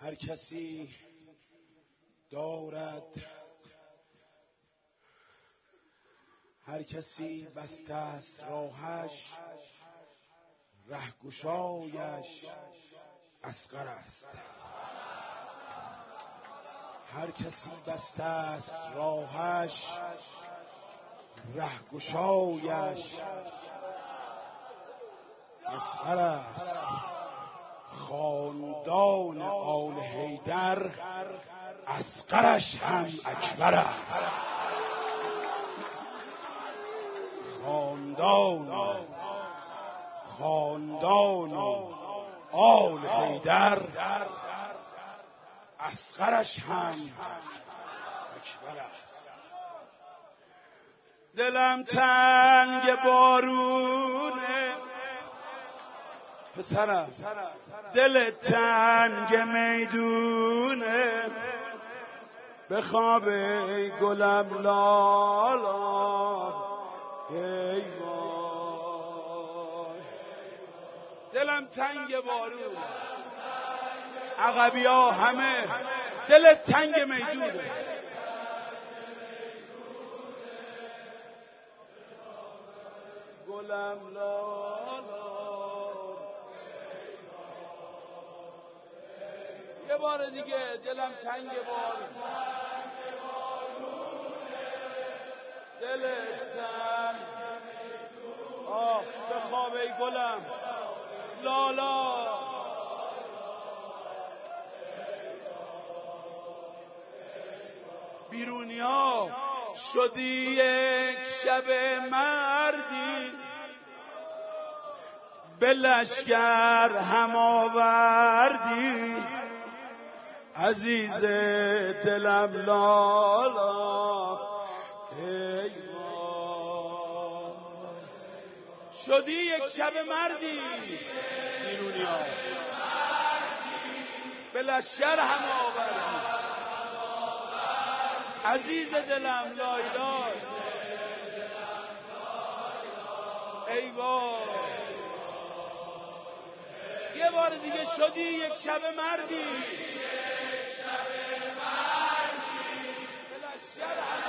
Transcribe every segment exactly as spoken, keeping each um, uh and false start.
هر کسی دارد، هر کسی بسته است راهش، رهگشایش اصغر است. هر کسی بسته است راهش، رهگشایش اصغر است. خاندان آل حیدر اصغرش هم اکبر است. خاندان خاندان آل حیدر اصغرش هم اکبر است. دلم تنگ بارونه پسرم، دل تنگ میدونه، به خواب ای گلم لالا ای وای. دلم تنگ بارونه، عقبی ها همه دل تنگ میدونه. گلم لالا یه بار دیگه، دلم تنگ بارونه، دل تنگ آه به خواب ای گلم لالا. بیرونیا شدی یک شب مردی، به لشکر هم آوردی، عزیز دلم لالا ای وای. شدی یک شب مردی، بیرونیا به لشکر هم آوردی، عزیز دلم لای لای ای وای. یه بار دیگه، شدی یک شب مردی، به لشکر هم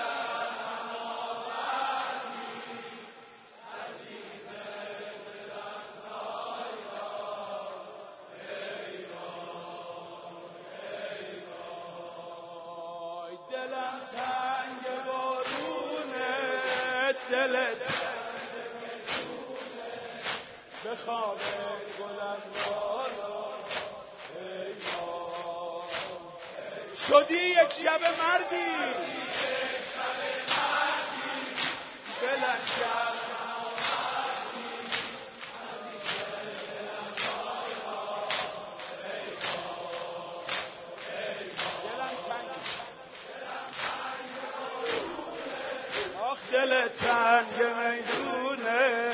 آوردی، عزیز دلم لای لای ای وای. دلم تنگ بارونه، دلت به خواب گلم لالا ای وای. شدی یک شب مردی، به لشکر دلم تنگ، آخ دل تنگ میدونه،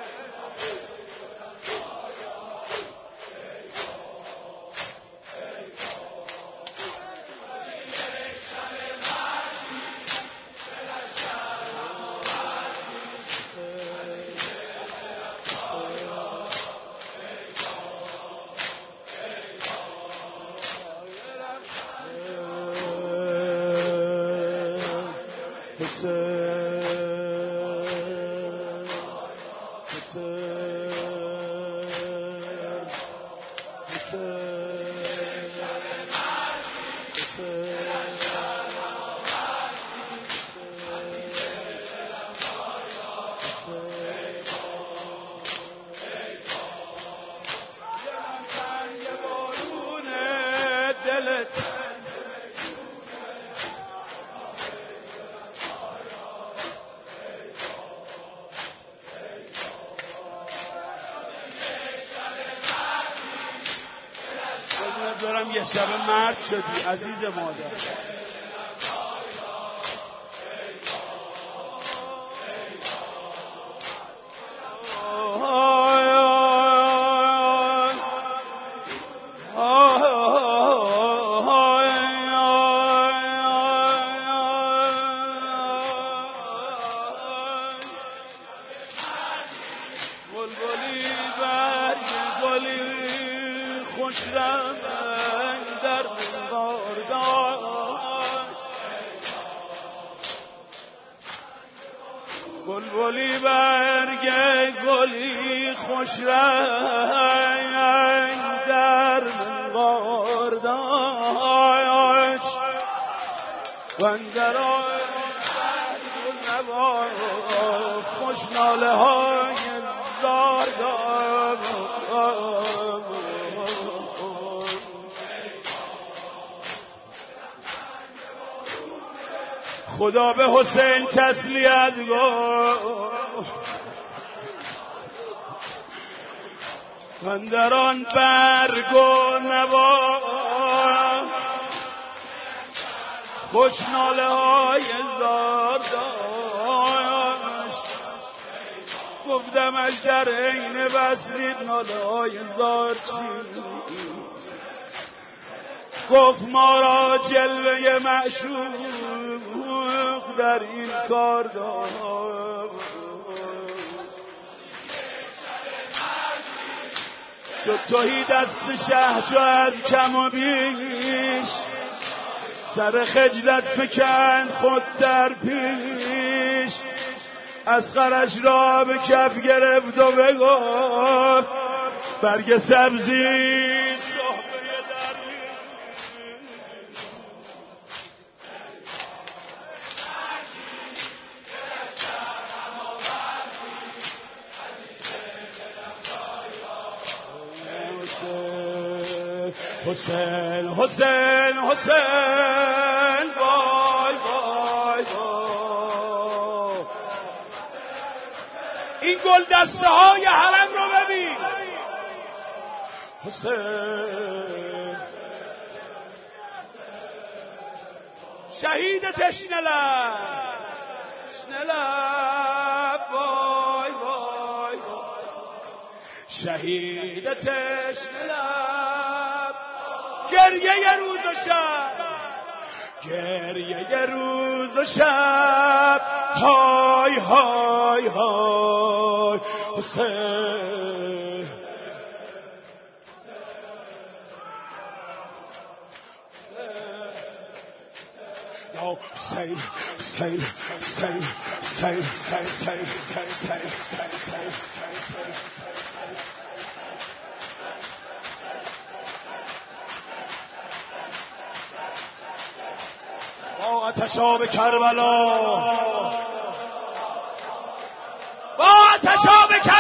دارم یه شب مرد شدی عزیز مادر. بلبلی برگ گلی خوش شبم در منقار داشت، بلبلی برگ گلی خوش رنگ در منقار داشت و اندر آن نوا خوش ناله های زار داشت. خدا به حسین تسلیت گفت من در آن برگ و نوا خوش ناله های زار داشت. گفتمش در عین وصلید ناله های زار چی؟ گفت ما را جلوه معشوق در این کار داشت. شد توهی دست شهجو از کم و بیش، سر خجلت فکند خود در پیش. اصغرش را به کف گرفت و بگفت برگ سبزی حسین حسین حسین وای وای وای. این گل دسته های حرم رو ببین. حسین شهید تشنه لب تشنه لب وای وای وای. شهید تشنه لب گریه ی روز و شب، گریه ی روز و شب. های های های حسین. یا حسین حسین حسین حسین حسین حسین حسین. با آتشاب کربلا، با آتشاب کربلا